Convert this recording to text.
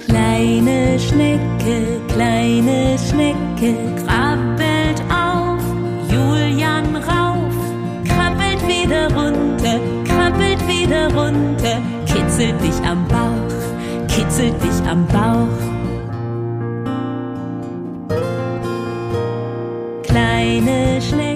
Kleine Schnecke, krabbelt auf, Julian rauf, krabbelt wieder runter, kitzelt dich am Bauch. Kleine Schnecke,